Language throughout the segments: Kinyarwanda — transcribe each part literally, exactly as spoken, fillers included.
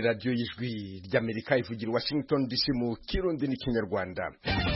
radio y'ijwi ry'Amerika ivugira Washington D C mu Kirundi n'Ikinyarwanda.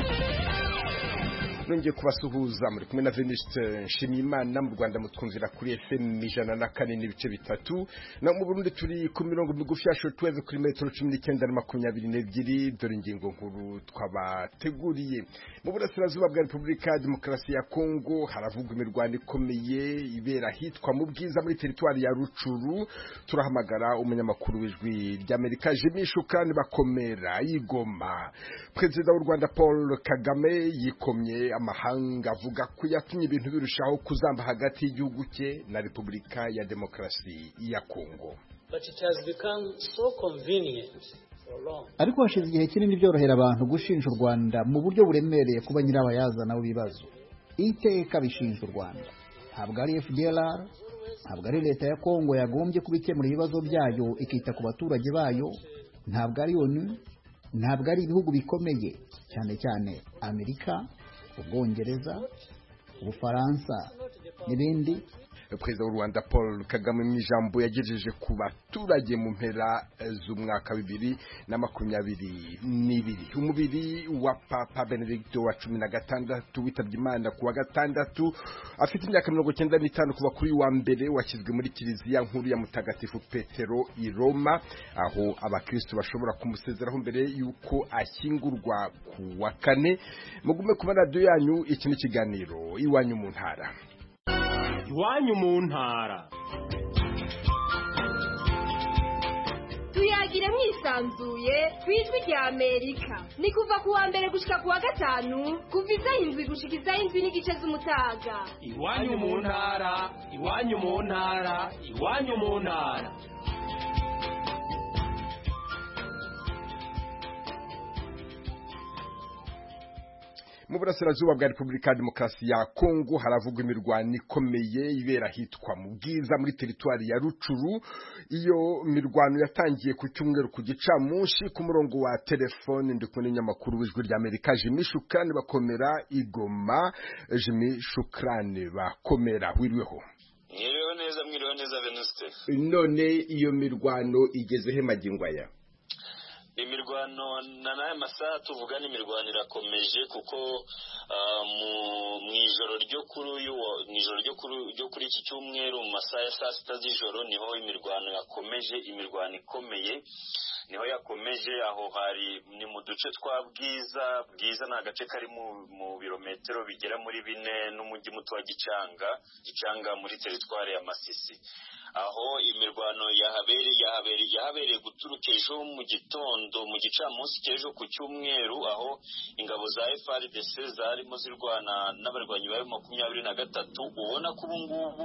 Nongeye kubasuhuza muri kumwe na Venuste Nshimiyimana mu Rwanda mutwumvira kuri F M ijana na kane n'ibice bitatu na mu Burundi turi ku mirongo migufi ya shortwave kuri metero cumi n'icyenda na makumyabiri n'ebyiri. Dore ingingo nkuru twabateguriye. Mu burasirazuba bwa Repubulika ya Demokarasi ya Kongo haravugwa imirwano ikomeye ibera hitwa mu Bwiza muri teritwari ya Rucuru. Turahamagara umunyamakuru w'ijwi ry'Amerika Jimmy Shukran bakomera yigoma. Perezida w'u Rwanda Paul Kagame yikomye amahanga avuga ko yatumye ibintu birushaho kuzamba hagati y'igihugu cye na Repubulika ya Demokarasi ya Kongo. But it has become so convenient. Ariko hashize igihe kinini byorohera abantu gushinja u Rwanda mu buryo buremereye kuba nyirabayazana w'ibibazo. Iteka bishinja u Rwanda. Ntabwo ari F D L R, ntabwo ari leta ya Kongo yagombye kubikemura ibibazo byayo ikita ku baturage bayo, ntabwo ari O N U, ntabwo ari ibihugu bikomeye cyane cyane Amerika, Ubwongereza, Ubufaransa n'ibindi. Perezida w'u Rwanda Paul Kagame mu ijambo yagejeje ku baturage mu mpera z'umwaka bibiri na makumyabiri n'ibiri. Umubiri wa Papa Benedicto wa cumi na gatandatu witabye Imana ku wa gatandatu afite imyaka mirongo icyenda n'itanu kuva kuri wa mbere washyizwe muri kiliziya nkuru ya Mutagatifu Petero i Roma, aho abakristo bashobora kumusezeraho mbere yuko ashyingurwa ku wa kane. Mugume ku radio yanyu, iki ni kiganiro Iwanyu mu Ntara. Iwanyu mu Ntara. Tuyagire mwisanzuye kwijwi rya Amerika. Ni kuva ku wa mbere gushika ku wa gatanu kuva izayindwi gushika izayindwi n'igice z'umutaga. Iwanyu mu Ntara, Iwanyu mu Ntara, Iwanyu mu Ntara. Mu burasirazuba bwa Repubulika ya Demokarasi ya Kongo haravugwa imirwano ikomeye ibera hitwa mu Bwiza muri teritwari ya Rucuru. Iyo mirwano yatangiye ku cyumweru ku gicamunsi. Ku murongo wa telefone ndi kumwe n'inyamakuru w'ijwi ry'Amerika Jimmy Shukran bakomera igoma. Jimmy Shukran bakomera wiriweho. Mwiriweho neza, mwiriweho neza Venuste. None iyo mirwano igeze he magingo aya? Imirwano na naye masaha tuvugana imirwano irakomeje kuko mu ijoro ryo kuri uyu mu ijoro ryo kuri ryo kuri iki cyumweru mu masaha ya saa sita z'ijoro niho imirwano yakomeje. Imirwano ikomeye niho yakomeje aho hari ni mu duce twa Bwiza. Bwiza ni agace kari mu birometero bigera muri bine n'umujyi muto wa Gicanga Gicanga muri teritwari ya Masisi. Aho imirwano yahabereye yahabereye yahabereye guturuka ejo mu gitondo mu gicamunsi cy'ejo ku cyumweru, aho ingabo za F A R D C zarimo zirwana n'abarwanyi ba makumyabiri na gatatu. Ubona ko ubu ngubu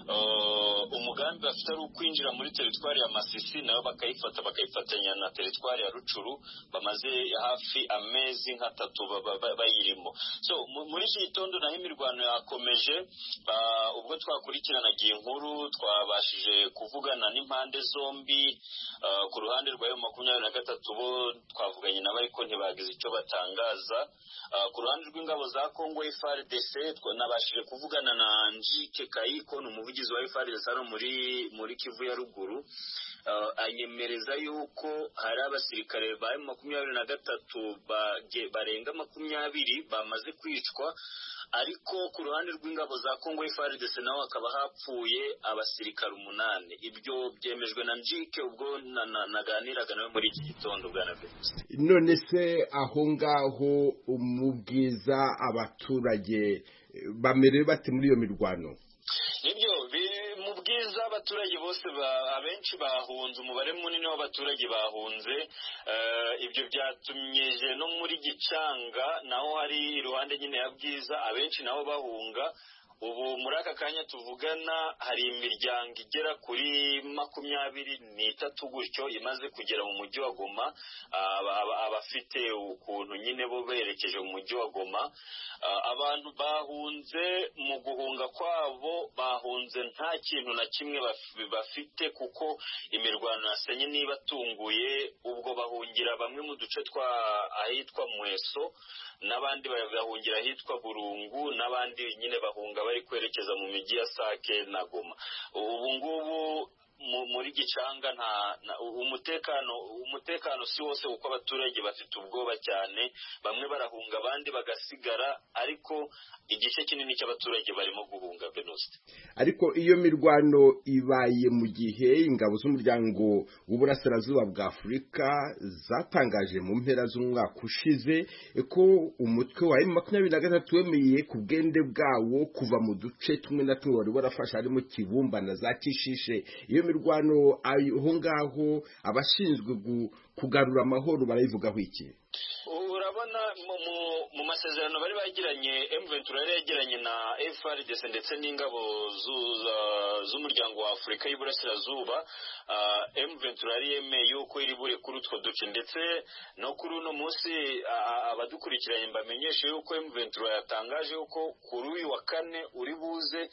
umugambi bafite ari ukwinjira muri teritwari ya Masisi nayo bakayifata bakayifatanya na teritwari ya Rucuru. Bamaze hafi amezi nk'atatu bayirimo. So muri iki gitondo naho imirwano yakomeje. Ubwo twakurikiranaga inkuru twabasha kuvugana n'impande zombi. Uh, ku ruhande rwa makumyabiri na gatatu bo twavuganye nabo ariko ntibagize icyo batangaza. Uh, ku ruhande rw'ingabo za Kongo F A R D C nabashije kuvugana na Njike Kayiko n'umuvugizi wa F A R D C hano muri muri Kivu ya Ruguru. Uh, anyemereza yuko hari abasirikare ba makumyabiri na gatatu barenga makumyabiri bamaze kwicwa, ariko ku ruhande rw'ingabo za Kongo F A R D C naho hakaba hapfuye abasirikare umunani. Ibyo byemejwe na Njike ubwo naganiraga nawe muri iki gitondo bwa Navenuste. None se aho ngaho mu Bwiza abaturage bamerewe bate muri iyo mirwano? Nibyo mu Bwiza abaturage bose abenshi bahunze, umubare munini w'abaturage bahunze. Uh, ibyo byatumyeje no muri Gicanga naho hari iruhande nyine ya Bwiza abenshi nabo bahunga. Ubu muri aka kanya tuvugana hari imiryango igera kuri makumyabiri n'itatu gutyo imaze kugera mu mujyi wa Goma. Abafite ukuntu nyine bo berekeje mu mujyi wa Goma. Abantu bahunze, mu guhunga kwabo bahunze nta kintu na kimwe bafite kuko imirwano yasenye niba tunguye. Ubwo bahungira bamwe mu duce twa ahitwa Mweso, n'abandi bahungira ahitwa Burungu, n'abandi nyine bahunga bari kwerekeza mu mijyi ya Sake na Goma. Ubu ngubu muri Gicanga nta umutekano umutekano si wose kuko abaturage bafite ubwoba cyane, bamwe barahunga abandi bagasigara, ariko igice kinini cy'abaturage barimo guhunga Venuste. Ariko iyo mirwano ibaye mu gihe ingabo z'umuryango w'uburasirazuba bwa Afurika zatangaje mu mpera z'umwaka ushize ko umutwe wa M makumyabiri na gatatu wemeye ku bwende bwawo kuva mu duce tumwe na tumwe wari warafashe harimo Kibumba na za Kishishe. Iyo mirwano aho ngaho abashinzwe kugarura amahoro barayivugaho iki? Urabona mu masezerano bari bagiranye, M Ventura yari yagiranye na F A R D C ndetse n'ingabo z'umuryango wa Afurika y'Iburasirazuba, M Ventura yari yemeye yuko iri bure kuri utwo duce, ndetse no kuri uno munsi abadukurikiranye mbamenyeshe yuko M Ventura yatangaje yuko kuri uyu wa kane uri buze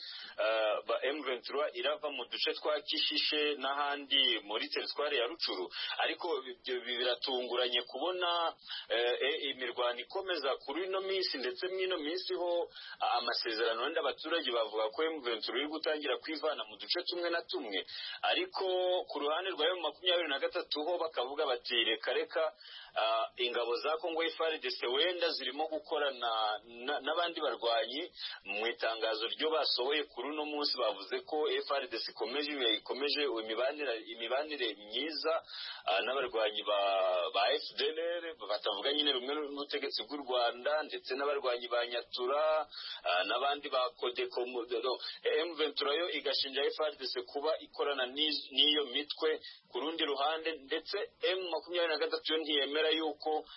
M Ventura irava mu duce twa Kishishe n'ahandi muri teritwari ya Rucuru. Ariko biratunguranye kubona imirwano ikomeza kuri ino minsi, ndetse mw'ino minsi ho amasezerano wenda abaturage bavuga ko M Ventura iri gutangira kwivana mu duce tumwe na tumwe, ariko ku ruhande rwa M makumyabiri na gatatu ho bakavuga bati reka reka ingabo za Kongo F A R D C wenda zirimo gukorana n'abandi barwanyi. Mu itangazo ryo basohoye kuri uno munsi bavuze ko F A R D C ikomeje ikomeje imibanire imibanire myiza n'abarwanyi ba ba F D L R, batavuga nyine rumwe n'ubutegetsi bw'u Rwanda, ndetse n'abarwanyi ba Nyatura n'abandi ba Kodeko. M Ventura yo igashinja F A R D C kuba ikorana n'iyo mitwe ku rundi ruhande, ndetse M makumyabiri na gatatu yo ntiyemera yuko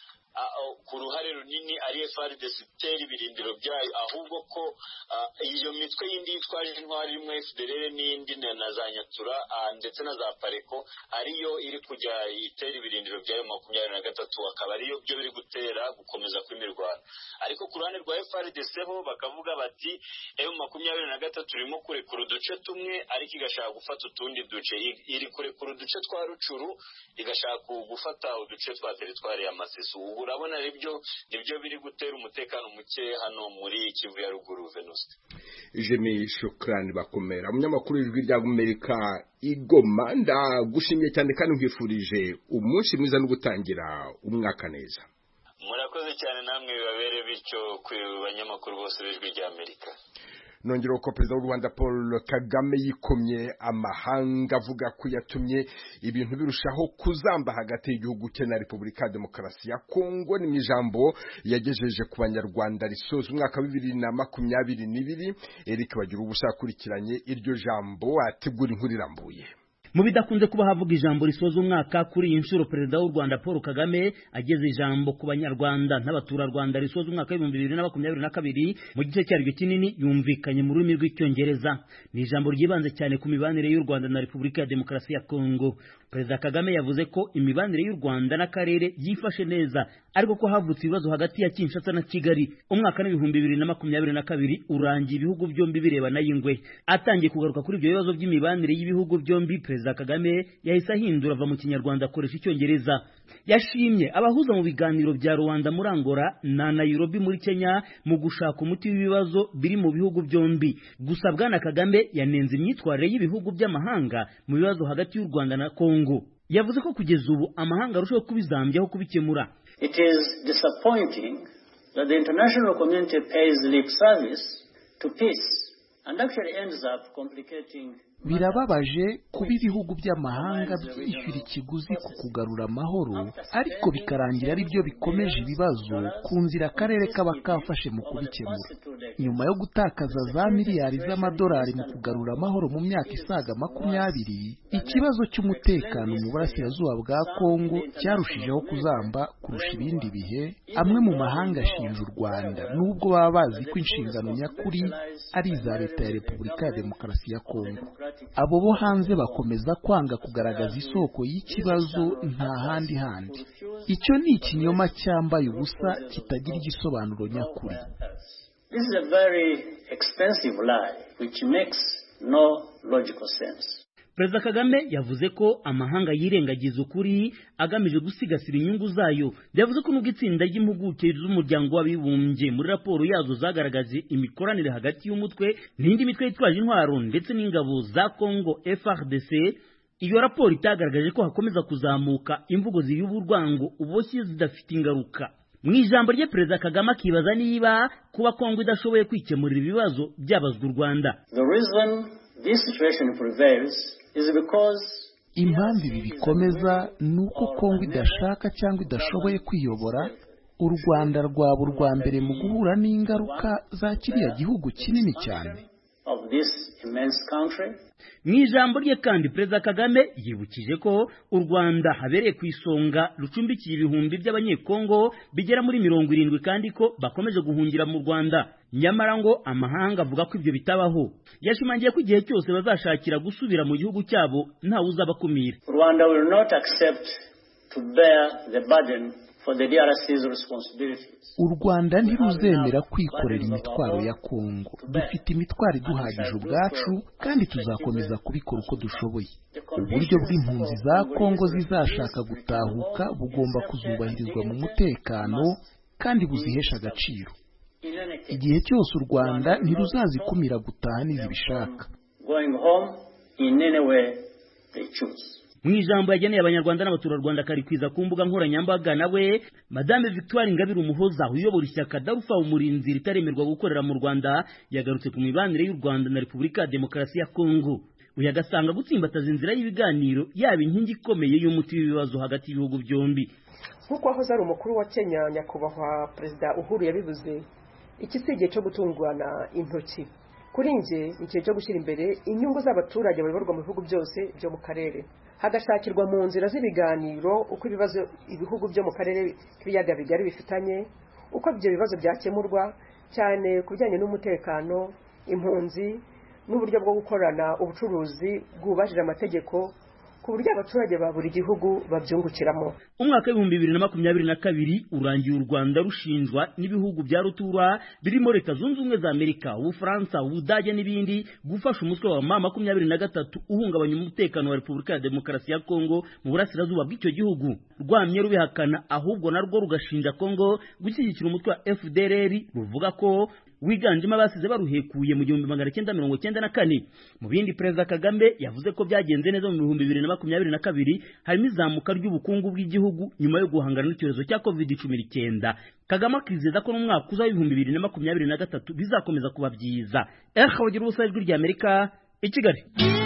ku ruhare runini ari F A R D C itera ibirindiro byayo, ahubwo ko iyo mitwe yindi yitwaje intwari rimwe F D L R n'indi na za Nyatura ndetse na za Pareko ariyo iri kujya itera ibirindiro byayo makumyabiri na gatatu, akaba ariyo byo biri gutera gukomeza kw'imirwano. Ariko ku ruhande rwa F A R D C ho bakavuga bati M makumyabiri na gatatu irimo kurekura uduce tumwe, ariko igashaka gufata utundi duce. Iri kurekura uduce twa Rucuru, igashaka gufata uduce twa teritwari ya Masisi. Urabona ribyo nibyo biri gutera umutekano muke hano muri Kivu ya Ruguru. Venuste Jemi Shukrani Bakomera, umunyamakuru w'ijwi rya Amerika Igoma, ndagushimiye cyane kandi nkwifurije umunsi mwiza no gutangira umwaka neza. Murakoze cyane namwe bibabere bityo ku banyamakuru bose b'ijwi rya Amerika. Nongera ko Perezida w'u Rwanda Paul Kagame yikomye amahanga avuga ko yatumye ibintu birushaho kuzamba hagati y'igihugu cye na Repubulika ya Demokarasi ya Kongo. Ni ijambo yagejeje ku banyarwanda risoza umwaka wa bibiri na makumyabiri n'ibiri. Eric Bagira ubushakurikiranye iryo jambo ategura inkuru irambuye. Mu bidakunze kuba havuga ijambo risoza umwaka, kuri iyi nshuro Perezida w'u Rwanda Paul Kagame ageze ijambo ku banyarwanda n'abaturarwanda risoza umwaka w'ibihumbi bibiri na makumyabiri na kabiri mu gice cyaryo kinini yumvikanye mu rurimi rw'icyongereza. Ni ijambo ryibanze cyane ku mibanire y'u Rwanda na Repubulika ya Demokarasi ya Kongo. Perezida Kagame yavuze ko imibanire y'u Rwanda n'akarere yifashe neza, ariko ko havutse ibibazo hagati ya Kinshasa na Kigali. Umwaka w'ibihumbi bibiri na makumyabiri na kabiri urangiye ibihugu byombi birebana y'ingwe. Atangiye kugaruka kuri ibyo bibazo by'imibanire y'ibihugu byombi, Perezida Kagame yahise ahindura ava mu Kinyarwanda akoresha Icyongereza. Yashimye abahuza mu biganiro bya Rwanda muri Angola na Nairobi muri Kenya mu gushaka umuti w'ibibazo biri mu bihugu byombi. Gusa Bwana Kagame yanenze imyitwarire y'ibihugu by'amahanga mu bibazo hagati y'u Rwanda na Kongo. Yavuze ko kugeza ubu amahanga arushaho kubizambyaho kubikemura. It is disappointing that the international community pays lip service to peace and actually ends up complicating. Birababaje kuba ibihugu by'amahanga byishyura ikiguzi ku kugarura amahoro, ariko bikarangira ari byo bikomeje ibibazo ku nzira akarere kaba kafashe mu kubikemura. Nyuma yo gutakaza za miliyari z'amadolari mu kugarura amahoro mu myaka isaga makumyabiri, ikibazo cy'umutekano mu burasirazuba bwa Kongo cyarushijeho kuzamba kurusha ibindi bihe. Amwe mu mahanga ashinja u Rwanda nubwo baba bazi ko inshingano nyakuri ari iza leta ya Repubulika ya Demokarasi ya Kongo. Abo bo hanze bakomeza kwanga kugaragaza isoko y'ikibazo nta handi handi. Icyo ni ikinyoma cyambaye ubusa kitagira igisobanuro nyakuri. This is a very expensive lie which makes no logical sense. Perezida Kagame yavuze ko amahanga yirengagiza ukuri agamije gusigasira inyungu zayo. Yavuze ko nubwo itsinda ry'impuguke z'umuryango w'abibumbye muri raporo yazo zagaragaje imikoranire hagati y'umutwe n'indi mitwe yitwaje intwaro ndetse n'ingabo za Kongo F A R D C, iyo raporo itagaragaje ko hakomeza kuzamuka imvugo ziyuba urwango uboshye zidafite ingaruka. Mu ijambo rye Perezida Kagame akibaza niba kuba Kongo idashoboye kwikemurira ibibazo byabazwa u Rwanda. The reason this situation prevails is because impamvu ibi bikomeza ni uko Kongo idashaka cyangwa idashoboye kwiyobora. U Rwanda rwaba urwa mbere mu guhura n'ingaruka za kiriya gihugu kinini cyane. Mu ijambo rye kandi Perezida Kagame yibukije ko u Rwanda habereye ku isonga rucumbikiye ibihumbi by'abanyekongo bigera muri mirongo irindwi kandi ko bakomeje guhungira mu Rwanda. Nyamara ngo amahanga avuga ko ibyo bitabaho. Yashimangiye ko igihe cyose bazashakira gusubira mu gihugu cyabo nta uzabakumira. Rwanda will not accept to bear the burden for the D R C's responsibilities. U Rwanda ntiruzemera kwikorera imitwaro ya Kongo. Dufite imitwaro iduhagije ubwacu kandi tuzakomeza kubikora uko dushoboye. Uburyo bw'impunzi za Kongo zizashaka gutahuka bugomba kuzubahirizwa mu mutekano kandi buzihesha agaciro. Igihe cyose u Rwanda ntiruzazikumira gutaha nizibishaka. Going home in any way they choose. Mu ijambo yageneye abanyarwanda n'abaturarwanda karikwiza ku mbuga nkoranyambaga nawe Madame Victoire Ingabire Umuhoza uyobora ishyaka Darufa umurinzi ritaremerwa gukorera mu Rwanda yagarutse ku mibanire y'u Rwanda na Repubulika ya Demokarasi ya Kongo. Uyu agasanga gutsimbataza inzira y'ibiganiro yaba inkingi ikomeye y'umuti w'ibibazo hagati y'ibihugu byombi. Nkuko aho zari umukuru wa Kenya nyakubahwa Perezida Uhuru yabivuze, iki si igihe cyo gutungurana intoki. Kuri nje igihe cyo gushyira imbere inyungu z'abaturage bayoborwa mu bihugu byose byo mu karere, hagashakirwa mu nzira z'ibiganiro uko ibibazo ibihugu byo mu karere k'ibiyaga bigari bifitanye, uko ibyo bibazo byakemurwa cyane ku bijyanye n'umutekano, impunzi n'uburyo bwo gukorana ubucuruzi bwubahirije amategeko ku buryo abaturage ba buri gihugu babyungukiramo. Umwaka w'ibihumbi bibiri na makumyabiri na kabiri urangiye u Rwanda rushinjwa n'ibihugu bya rutura birimo Leta Zunze Ubumwe za Amerika, Ubufaransa, Ubudage n'ibindi gufasha umutwe wa M makumyabiri na gatatu uhungabanya umutekano wa Repubulika ya Demokarasi ya Kongo mu burasirazuba bw'icyo gihugu. Rwamye rubihakana ahubwo narwo rugashinja Kongo gushyigikira umutwe wa F D L R ruvuga ko wiganjemo abasize baruhekuye mu gihumbi magana cyenda mirongo cyenda na kane. Mu bindi Perezida Kagame yavuze ko byagenze neza mu bihumbi bibiri na makumyabiri na kabiri harimo izamuka ry'ubukungu bw'igihugu nyuma yo guhangana n'icyorezo cya covid cumi n'icyenda. Kagame akizeza ko n'umwaka uza w'ibihumbi bibiri na makumyabiri na gatatu bizakomeza kuba byiza. Eh bagira ubusa ijwi rya Amerika i Kigali.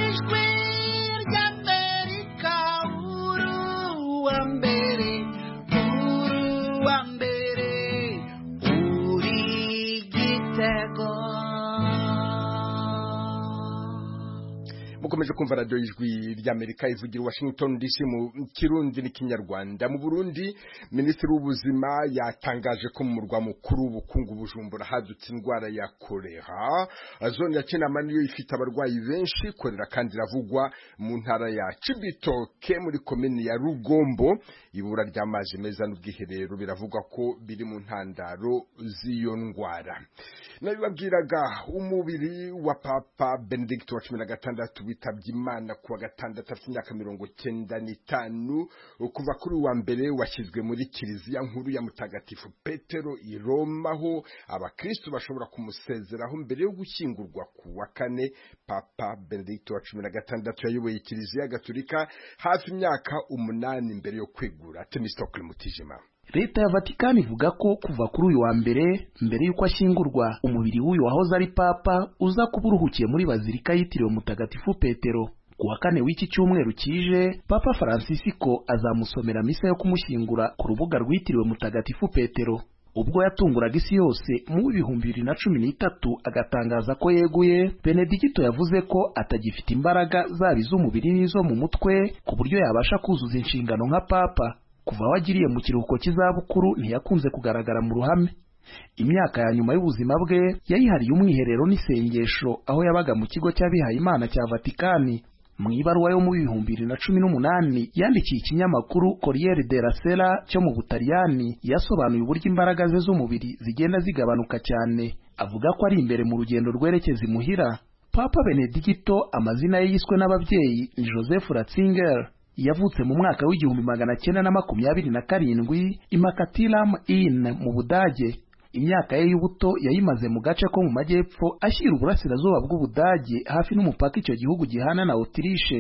Mukomeje kumva radio y'ijwi ry'Amerika ivugira Washington D C mu Kirundi n'ikinyarwanda. Mu Burundi Minisitiri w'Ubuzima yatangaje ko mu murwa mukuru w'ubukungu Bujumbura hadutse indwara ya kolera. Zone ya Kinama niyo ifite abarwayi benshi. Kolera kandi iravugwa mu ntara ya Cibitoke muri komini ya Rugombo. Ibura ry'amazi meza n'ubwiherero biravugwa ko biri mu ntandaro z'iyo ndwara. Nabibabwiraga umubiri wa Papa Benedicto wa cumi na gatandatu witabye Imana kuwa gatandatu afite imyaka mirongo cyenda n'itanu. Kuva kuri wa mbere washyizwe muri kiliziya nkuru ya Mutagatifu Petero i Roma, aho abakristo bashobora kumusezeraho mbere yo gushyingurwa ku wa kane. Papa Benedicto wa cumi na gatandatu yayoboye kiliziya gatolika hafi imyaka umunani mbere yo kwegura. Temistokle Mutijima. Leta ya Vatikani ivuga ko kuva kuri uyu wa mbere mbere yuko ashyingurwa umubiri w'uyu wahoze ari papa uza kuba uruhukiye muri bazilika yitiriwe Mutagatifu Petero. Ku wa kane w'iki cyumweru kije Papa Francisco azamusomera misa yo kumushyingura ku rubuga rwitiriwe Mutagatifu Petero. Ubwo yatunguraga isi yose mu bihumbi bibiri na cumi n'itatu agatangaza ko yeguye, Benedicto yavuze ko atagifite imbaraga zaba iz'umubiri n'izo mu mutwe ku buryo yabasha kuzuza inshingano nka papa. Kuva wagiriye mu kiruhuko cy'izabukuru ntiyakunze kugaragara mu ruhame. Imyaka ya nyuma y'ubuzima bwe yayihariye umwiherero n'isengesho aho yabaga mu kigo cy'abihaye Imana cya Vatikani. Mu ibaruwa yo mu bihumbi bibiri na cumi n'umunani yandikiye ikinyamakuru Corriere della Sera cyo mu Butaliyani yasobanuye uburyo imbaraga ze z'umubiri zigenda zigabanuka cyane. Avuga ko ari imbere mu rugendo rwerekeza imuhira. Papa Benedicto amazina ye yiswe n'ababyeyi ni Joseph Ratzinger. Yavutse mu mwaka w'igihumbi magana cyenda na makumyabiri na karindwi i Makatilam in mu Budage. Imyaka ye y'ubuto yayimaze mu gace ko mu majyepfo ashyira uburasirazuba bw'Ubudage hafi n'umupaka icyo gihugu gihana na Autriche.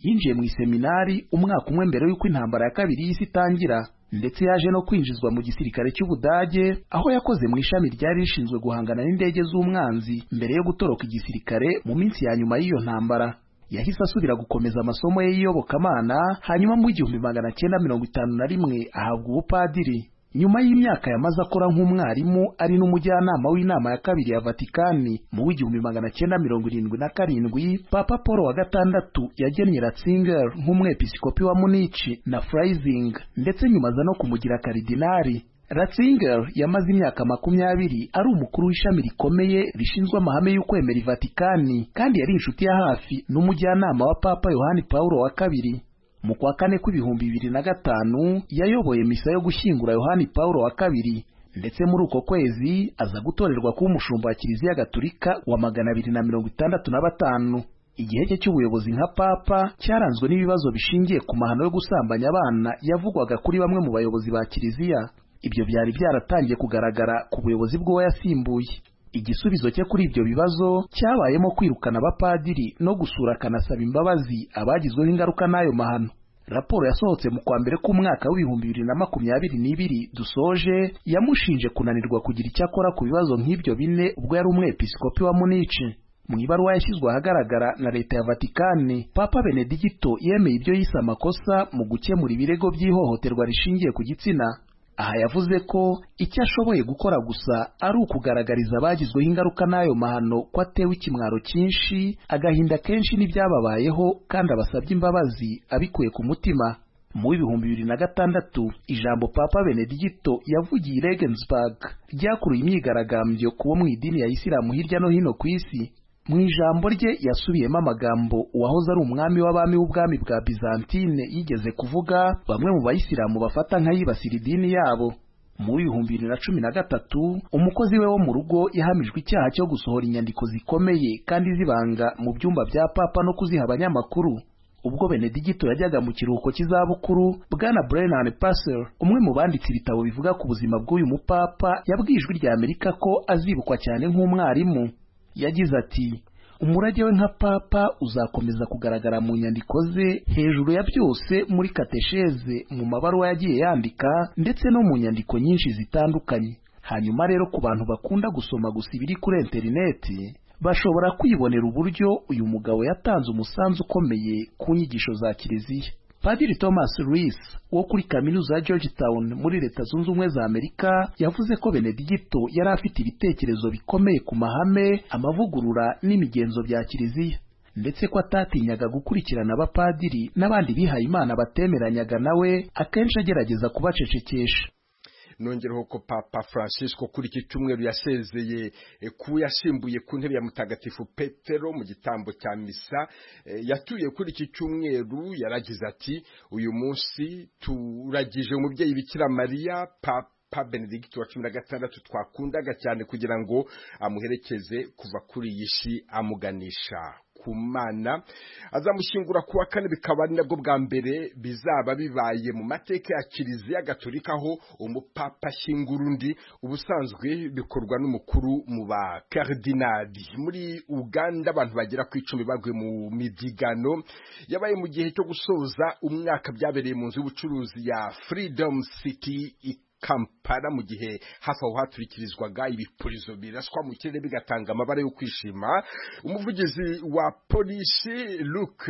yinjiye mu iseminari umwaka umwe mbere y'uko intambara ya kabiri y'isi itangira, ndetse yaje no kwinjizwa mu gisirikare cy'Ubudage aho yakoze mu ishami ryari rishinzwe guhangana n'indege z'umwanzi mbere yo gutoroka igisirikare mu minsi ya nyuma y'iyo ntambara. Yahise asubira gukomeza amasomo ye y'iyobokamana, hanyuma mu igihumbi magana cyenda mirongo itanu na rimwe ahabwa ubupadiri. Nyuma y'imyaka yamaze akora nk'umwarimu ari n'umujyanama w'inama ya kabiri ya Vatikani, mu w'igihumbi magana cyenda mirongo irindwi na karindwi Papa Paul wa gatandatu yagennye Ratzinger nk'umwepiskopi wa Munich na Freising, ndetse nyuma aza no kumugira karidinari. Ratzinger yamaze imyaka makumyabiri ari umukuru w'ishami rikomeye rishinzwe amahame y'ukwemera i Vatikani, kandi yari inshuti ya hafi n'umujyanama wa Papa Yohani Paulo wa kabiri. Mu kwa kane kw'ibihumbi bibiri na gatanu yayoboye misa yo gushyingura Yohani Paulo wa kabiri, ndetse muri uko kwezi aza gutorerwa kuba umushumba wa Kiliziya Gatolika wa magana abiri na mirongo itandatu na batanu. Igihe cye cy'ubuyobozi nka papa cyaranzwe n'ibibazo bishingiye ku mahano yo gusambanya abana yavugwaga kuri bamwe mu bayobozi ba Kiliziya. Ibyo byari byaratangiye kugaragara ku buyobozi bw'uwo yasimbuye. Igisubizo cye kuri ibyo bibazo cyabayemo kwirukana abapadiri no gusura akanasaba imbabazi abagizweho ingaruka n'ayo mahano. Raporo yasohotse mu kwa mbere k'umwaka w'ibihumbi bibiri na makumyabiri n'ibiri dusoje yamushinje kunanirwa kugira icyo akora ku bibazo nk'ibyo bine ubwo yari umwepiskopi wa Munich. Mu ibaruwa yashyizwe ahagaragara na leta ya Vatikani, Papa Benedigito yemeye ibyo yise amakosa mu gukemura ibirego by'ihohoterwa rishingiye ku gitsina. Aha yavuze ko icyo ashoboye gukora gusa ari ukugaragariza abagizweho ingaruka n'ayo mahano ko atewe ikimwaro cyinshi, agahinda kenshi n'ibyababayeho, kandi abasabye imbabazi abikuye ku mutima. Mu w'ibihumbi bibiri na gatandatu ijambo Papa Benedigito yavugiye i Regensburg ryakuruye imyigaragambyo kubo mu idini ya Isilamu hirya no hino ku isi. Mu ijambo rye yasubiyemo amagambo uwahoze ari umwami w'abami w'ubwami bwa Byzantine yigeze kuvuga bamwe mu bayisilamu bafata nk'ayibasira idini yabo. Mu bihumbi bibiri na cumi na gatatu umukozi we wo mu rugo yahamijwe icyaha cyo gusohora inyandiko zikomeye kandi zibanga mu byumba bya papa no kuziha abanyamakuru. Ubwo Benedigito yajyaga mu kiruhuko cy'izabukuru, Bwana Brennan Passer, umwe mu banditse ibitabo bivuga ku buzima bw'uyu mupapa, yabwiye Ijwi rya Amerika ko azibukwa cyane nk'umwarimu. Yagize ati, umurage we nka papa uzakomeza kugaragara mu nyandiko ze, hejuru ya byose muri katesheze, mu mabaruwa yagiye yandika, ndetse no mu nyandiko nyinshi zitandukanye. Hanyuma rero ku bantu bakunda gusoma gusa ibiri kuri interineti, bashobora kwibonera uburyo uyu mugabo yatanze umusanzu ukomeye ku nyigisho za Kiliziya. Padiri Thomas Rees wo kuri kaminuza ya Georgetown muri Leta Zunze Ubumwe za Amerika yavuze ko Benedigito yari afite ibitekerezo bikomeye ku mahame, amavugurura n'imigenzo bya Kiliziya, ndetse ko atatinyaga gukurikirana abapadiri n'abandi bihaye Imana batemeranyaga nawe, akenshi agerageza kubacecekesha. Nongereho ko Papa Francisco kuri iki cyumweru yasezeye ku yasimbuye ku ntebe ya Mutagatifu Petero mu gitambo cya misa yatuye kuri iki cyumweru. Yaragize ati, uyu munsi turagije umubyeyi Bikira Mariya Papa Benedicto wa cumi na gatandatu twakundaga cyane, kugira ngo amuherekeze kuva kuri iyi si amuganisha ku Mana. Azamushyingura ku wa kane, bikaba ari nabwo bwa mbere bizaba bibaye mu mateka ya Kiliziya Gatolika aho umupapa ashyingura undi. Ubusanzwe bikorwa n'umukuru mu ba kardinali. Muri Uganda abantu bagera ku icumi baguye mu mibyigano yabaye mu gihe cyo gusoza umwaka, byabereye mu nzu y'ubucuruzi ya Freedom City Kampala, mu gihe hafi aho haturikirizwaga ibipurizo biraswa mu kirere bigatanga amabara yo kwishima. Umuvugizi wa polisi Luke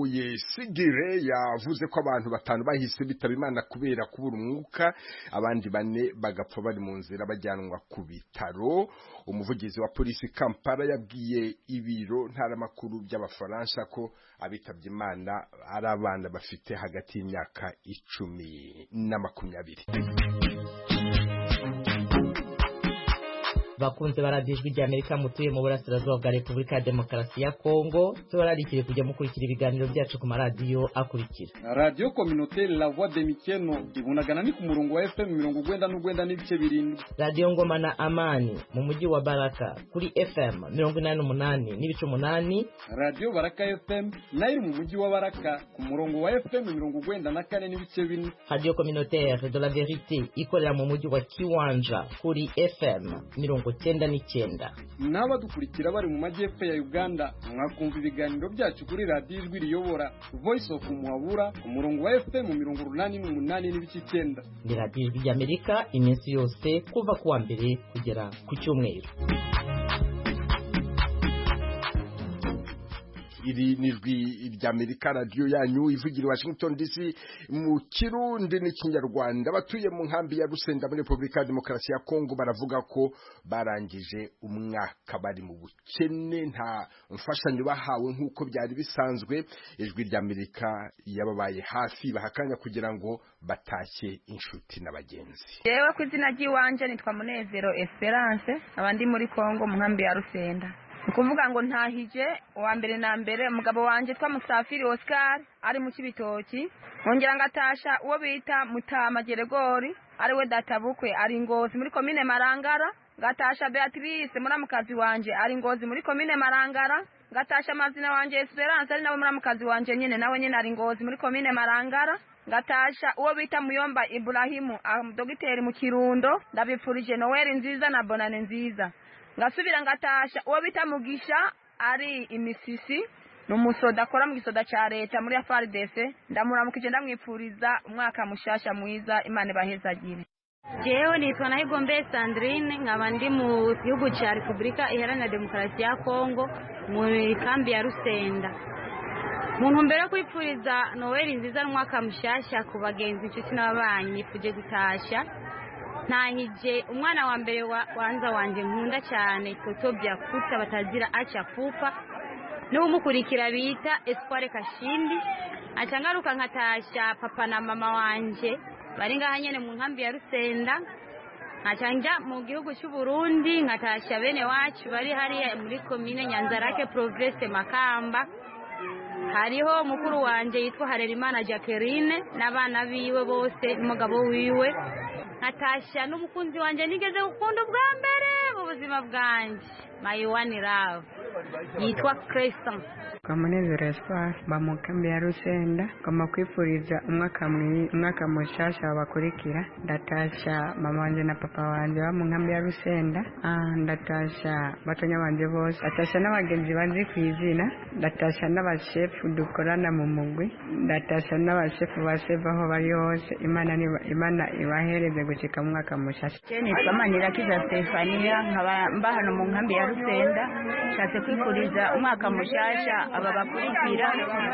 Owoyesigire yavuze ko abantu batanu bahise bitaba Imana kubera kubura umwuka, abandi bane bagapfa bari mu nzira bajyanwa ku bitaro. Umuvugizi wa polisi Kampala yabwiye ibiro ntaramakuru by'Abafaransa ko abitabye Imana ari abana bafite hagati y'imyaka icumi na makumyabiri. Bakunze baradijwe rya Amerika mutuye mu burasirazuba bwa Repubulika ya Demokarasi ya Kongo, tubararikire kujya mukurikira ibiganiro byacu ku maradiyo akurikira: Radio Communautaire La Voix de Mikeno ibunagana ni ku murongo wa F M mirongo ugwenda n'ugwenda n'ibice birindwi. Radio Ngoma na Amani mu mujyi wa Baraka kuri F M mirongo inani n'umunani n'ibice umunani. Radio Baraka F M nayo mu mujyi wa Baraka ku murongo wa F M mirongo ugwenda na kane n'ibice bine. Radio Communautaire de la Vérité ikorera mu mujyi wa Kiwanja kuri F M mirongo mirongo cyenda n'icyenda. n'abadukurikira bari mu majyepfo ya Uganda mwakumva ibiganiro byacu kuri radiyo ijwi riyobora Voice of Muhabura ku murongo wa F M mirongo urunani n'umunani n'ibice icyenda. Ni radiyo ijwi ry'Amerika iminsi yose kuva ku wa mbere kugera ku cyumweru. iri nijwi ry'Amerika radio yanyu ivugira i Washington D C mu Kirundi n'ikinyarwanda. Batuye mu nkambi ya Rusenda muri Republika ya Demokarasi ya Kongo baravuga ko barangije umwaka bari mu bukene, nta mfashanyo bahawe nk'uko byari bisanzwe. Ijwi ry'Amerika yababaye hafi bahakanya kugira ngo batashye inshuti n'abagenzi. Yewe ku izina ry'iwanje nitwa Munezero Esperance, abandi muri Kongo mu nkambi ya Rusenda. Ukuvuga ngo ntahije uwa mbere na mbere umugabo wanje twa Musafiri Oscar ari mu Kibitoki, nkongera ngatasha uwo bita Mutama Geregori ari we databukwe ari Ngozi muri komine Marangara, ngatasha Beatrice muramukazi wanje ari Ngozi muri komine Marangara, ngatasha Mazina wanje Esperance ari nawe muramukazi wanje nyene nawe nyene ari Ngozi muri komine Marangara, ngatasha uwo bita Muyomba Ibrahimu dogiteri mu Kirundo, ndabipfurije Noel nziza na Bonane nziza. Ngasubira ngatasha uwo bita Mugisha ari imisisi numusoda akora mu gisoda ca leta muri F R D C, ndamuramukije ndamwipfuriza umwaka mushasha mwiza, Imana bahezagire. Jewe nitwa Nahigombe Sandrine, nkaba ndi mu gihugu cya Republika Iharanira Demokarasi ya Kongo mu kambi ya Rusenda. Muntu mbere kwipfuriza Noel nziza n'umwaka mushasha ku bagenzi inshuti n'ababanyi fuje gutasha. Ntahije umwana wa mbere wanza wanje nkunda cyane Totobya kuta batazira acha fupa n'umukurikira bita Espoir Kashindi, acangaruka nkatasha papa na mama wanje bari ngaha nyene mu nkambi ya Rusenda, nkacanja mu gihugu cy'u Burundi nkatasha bene wacu bari hariya muri commune Nyanzarake province Makamba. Hariho mukuru wanje yitwa Harerimana Jacqueline n'abana biwe bose n'umugabo wiwe, nkatasha n'umukunzi wanje nigeze gukunda ubwa mbere mu buzima bwanje my one love yitwa Crescent. Kamunezero Espoir bamukambi ya Rusenda, kama kwifuriza umwaka umwaka mushasha wabakurikira. Ndatasha mama wanje na papa wanje ba mu nkambi ya Rusenda, ah ndatasha batonya banje bose, ndatasha n'abagenzi banzi kwizina, ndatasha n'abashefu dukorana mu mugwi, ndatasha n'abashefu baseva aho bari hose. Imana ni Imana ibahereze gucika mu mwaka mushasha. Jeni twamanira kiza Stefania nkaba mbahano mu nkambi ya Rusenda, nshatse kwifuriza umwaka mushasha aba bakurikira.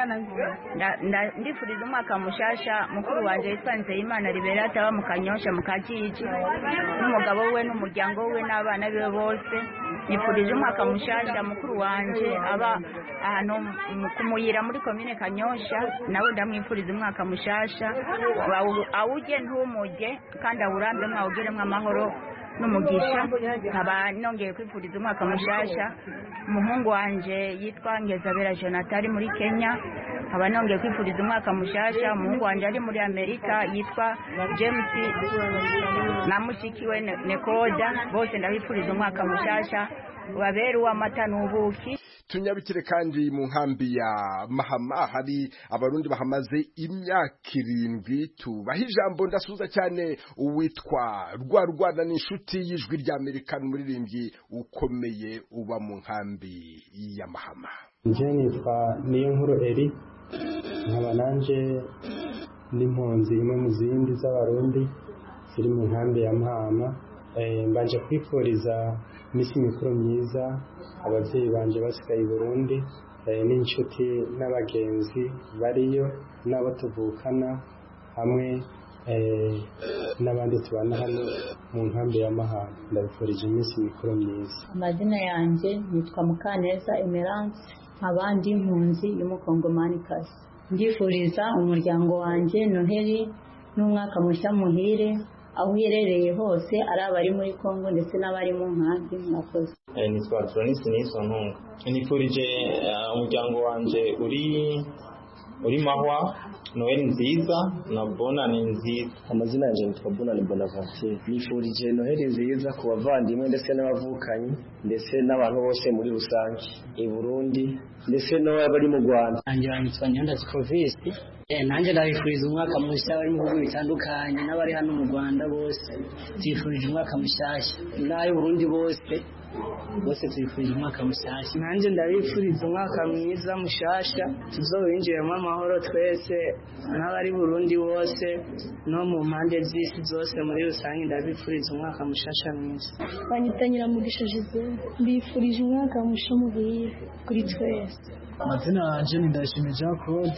Ndifuriza umwaka mushasha mukuru wanje yitwanze Imana Liberata ba mukanyosha mukakiki n'umugabo we n'umuryango we n'abana biwe bose. Nifurije umwaka mushasha mukuru wanje aba ahantu kumuyira muri komine Kanyosha, nawe ndamwifuriza umwaka mushasha awuje ntumuge kandi awurambe mwawugeremwe amahoro n'umugisha. Nkaba nongeye kwifuriza umwaka mushasha umuhungu wanje yitwa Ngezabera Jonathan ari muri Kenya, nkaba nongeye kwifuriza umwaka mushasha umuhungu wanje ari muri Amerika yitwa James na mushikiwe Nekoda, bose ndabifuriza umwaka mushasha babera uw'amata n'ubuki. Tunyabikire kandi mu nkambi ya Mahama hari abarundi bahamaze imyaka irindwi. Tubaha ijambo ndasuza cyane uwitwa Rwarwana n'inshuti y'ijwi ry'Amerika n'umuririmbyi ukomeye uba mu nkambi ya Mahama. Nje nitwa Niyonkuru Eri, nkaba nanje n'impunzi imwe mu zindi z'abarundi ziri mu nkambi ya Mahama. Mbanje kwifuriza imisi mikuru myiza abavyeyi banje basigaye i Burundi n'inshuti n'abagenzi bariyo n'abo tuvukana hamwe n'abandi tubana hano mu nkambi ya Mahama. Ndabifurije imisi mikuru myiza. Amazina yanje nitwa Mukaneza Emerance, abandi impunzi y'umukongomanikazi. Ndifuriza umuryango wanje Noheli n'umwaka mushya muhire aho uherereye hose, ari abari muri Kongo ndetse n'abari mu nkambi. Mwakoze. Nitwa Tronisi Nisontunga. Nifurije umuryango wanje uri uri Mahwa Noel nziza na Bonane nziza. Amazina yanjye nitwa Bonane Bonaventure. Nifurije Noel nziza ku bavandimwe ndetse n'abavukanyi ndetse n'abantu bose muri rusange i Burundi ndetse n'abari mu Rwanda. Anjye nitwa Nyanda Clovis, Eh nanje ndabifuriza umwaka mushya bari mu bihugu bitandukanye n'abari hano mu Rwanda bose tifurije umwaka mushasha n'ayo Burundi bose bose twifurije umwaka mushasha. Nanje ndabifuriza umwaka mwiza mushasha tuzowinjiramo amahoro twese n'abari Burundi bose no mu mpande z'isi zose muri rusange ndabifuriza umwaka mushasha mwiza. Banyitanyira mu gishajize mbifurije umwaka musha muhire kuri twese. Mazina yanje ni Ndayishimiye Jean Claude.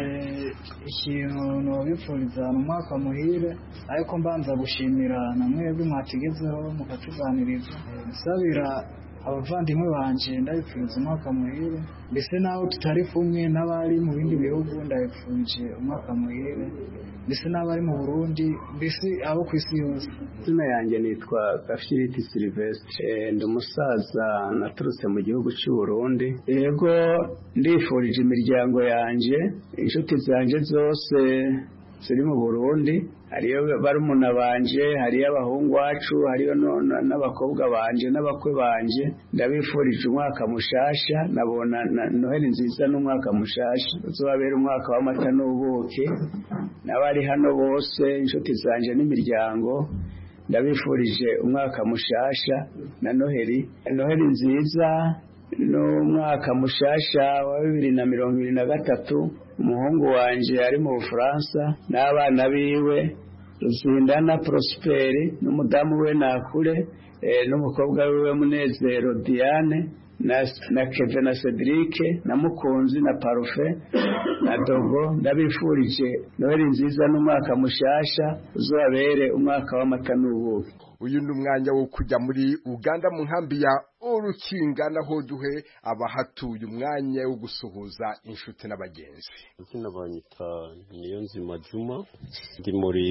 Ikintu nobifuriza umwaka muhire ariko mbanza gushimira namwebwe mwatigezeho mukatuganiriza nsabira abavandimwe banje ndabifuriza umwaka muhire mbese naho tutari kumwe n'abari mu bindi bihugu ndabifurije umwaka muhire mbese n'abari mu Burundi mbese abo ku isi yose. Izina yanjye nitwa Gafiriti Sylvestre ndi umusaza naturutse mu gihugu cy'u Burundi. Yego ndifurije imiryango yanje inshuti zanje zose ziri mu Burundi, hariyo barumuna banje, hariyo abahungu wacu, hariyo n'abakobwa banje n'abakwe banje. Ndabifurije umwaka mushasha, nabona Noheli nziza n'umwaka mushasha uzobabera umwaka w'amata n'ubuki. N'abari hano bose inshuti zanje n'imiryango ndabifurije umwaka mushasha na Noheli Noheli nziza n'umwaka mushasha wa bibiri na mirongo ibiri na gatatu. Umuhungu wanje ari mu Bufaransa n'abana biwe Ruzindana Prosper n'umudamu we Nakure eh, n'umukobwa wiwe Munezero Diane na na Kevin na Cedric na Mukunzi na Parfait na Dogo. Ndabifurije Noheli nziza n'umwaka mushasha uzabere umwaka w'amata n'ubuki. Uyu ni umwanya wo kujya muri Uganda mu nkambi ya Orukinga naho duhe abahatuye umwanya wo gusuhuza inshuti n'abagenzi. Izina banyita Niyonzima Juma, ndi muri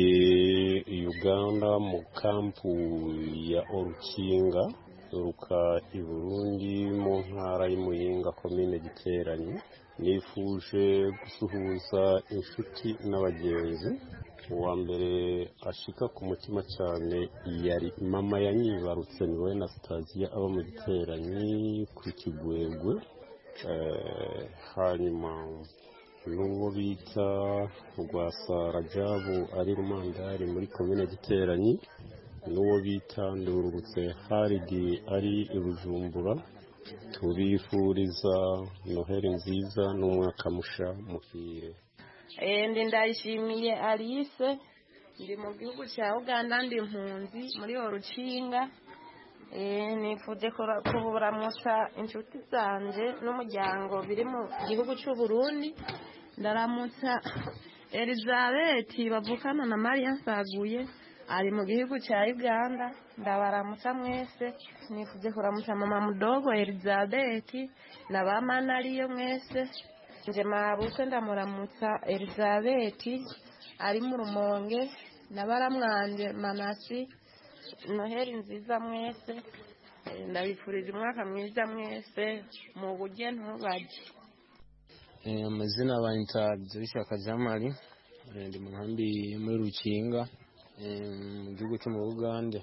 Uganda mu kampu ya Orukinga ruka i Burundi mu ntara y'Imuyinga komine Giteranyi. Nifuje gusuhuza inshuti n'abagenzi. Uwa mbere ashika ku mutima cyane yari mama yanyibarutse niwe na Stasia aba mu Giteranyi ku Kigwegwe. Eh, hanyuma n'uwo bita Rwasa Rajabu ari Rumandari muri komine Giteranyi, n'uwo bita Ndururutse Haridi ari i Bujumbura. Tubifuriza Noheli nziza n'umwaka musha muhire. Eh ndi Ndayishimiye Alice, ndi mu gihugu cya Uganda, ndi impunzi muri Orukinga. Eh nifuje kuburamutsa inshuti zanje n'umuryango biri mu gihugu cy'u Burundi. Ndaramutsa Elizabeth bavukana na Maria Saguye ari mu gihugu cya Uganda. Ndabaramutsa mwese. Nifuje kuramutsa mama mudogo Elizabeth na bamana ariyo mwese. Nje mabuse ndamuramutsa Elizabeth ari mu Rumonge nabaramwanje Manasi. Noheli nziza mwese, ndabifurije umwaka mwiza mwese mu buryo ntubaje. Eh amazina abanyita Zishaka Jamali, ndi mu nkambi muri Rukinga mu gihugu cyo mu Uganda.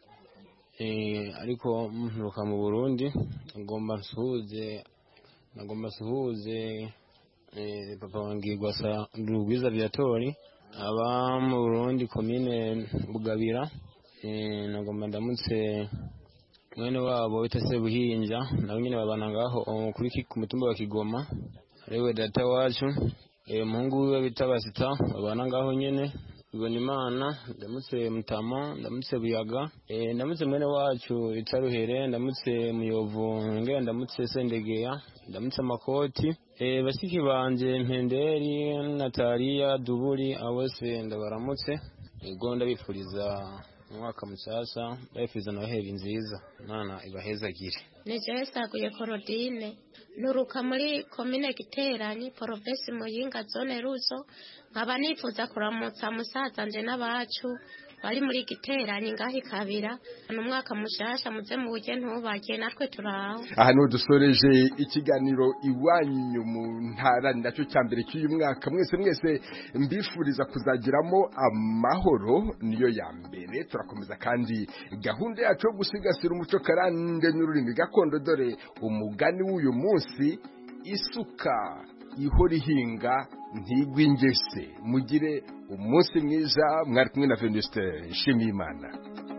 Eh ariko mpuruka mu Burundi ngomba nsuhuze nagomba suhuze eh papa wangi Gwasa Rugwiza Viatori aba mu Burundi komine Bugabira. Eh nagomba ndamutse mwene wabo bitase Buhinja nawe nyine babana ngaho kuri ku mutumba wa Kigoma. Rewe data wacu eh muhungu we bitabasita babana ngaho nyene ibona Imana. Ndamutse Mutama, ndamutse Buyaga, eh ndamutse mwene wacu Itaruhere, ndamutse Muyovu, ngenda ndamutse Sendegeya, ndamutse Makoti, eh bashiki banje Mpenderi, Natalia, Duburi abose ndabaramutse. Ego ndabifuriza umwaka musasa, ndabifuriza Noheli nziza, Imana ibahezagire. Nije Saguye Korodine, nuruka muri komine Giteranyi, province Muyinga, zone Ruzo. Nkaba nifuza kuramutsa musaza nje n'abacu bari muri Giteranyi ngahi Kabira. N'umwaka mushasha muze mu buryo ntubake natwe turaho. Aha no dusoreje ikiganiro iwanyu mu ntara ndacyo cyambere cy'uyu mwaka. Mwese mwese mbifuriza kuzagiramo amahoro niyo ya mbere. Turakomeza kandi gahunda yacu yo gusigasira umuco karande n'ururimi gakondo. Dore umugani w'uyu munsi, isuka ihora ihinga ntigwingese mugire umunsi mwiza mwari kumwe na Venuste Nshimiyimana.